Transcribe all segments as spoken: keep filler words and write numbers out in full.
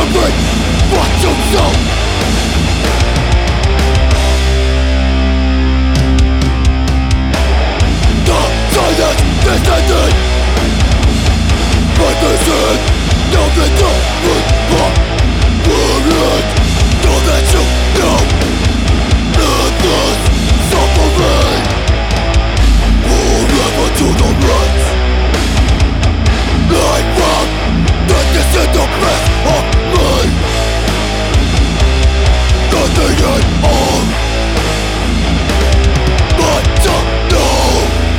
discovering what you know. The silence is ending. But this is nothing to remember. We're in. Know that you know. Endless suffering. Forever to the right. I found that this is the best of me. Nothing at all but to know.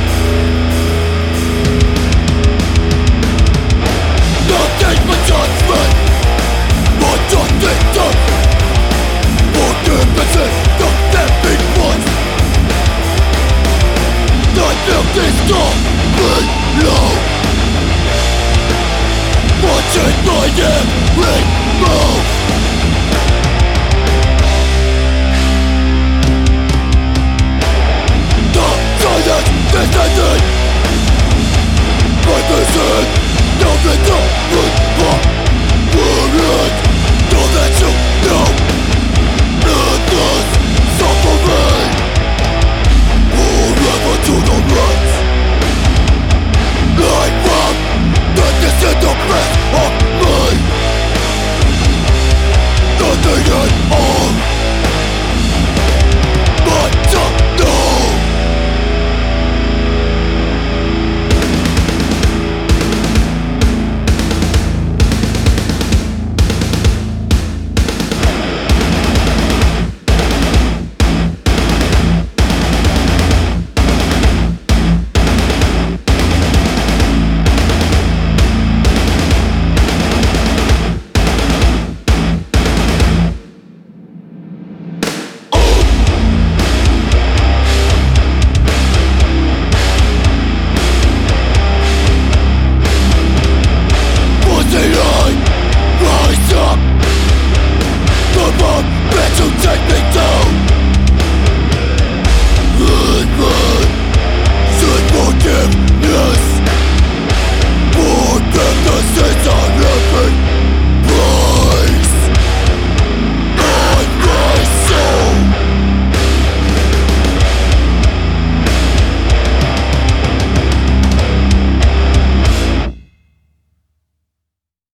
Nothing but judgment, but nothing to forgiveness is the living ones. Nothing is not below. Watching my every move.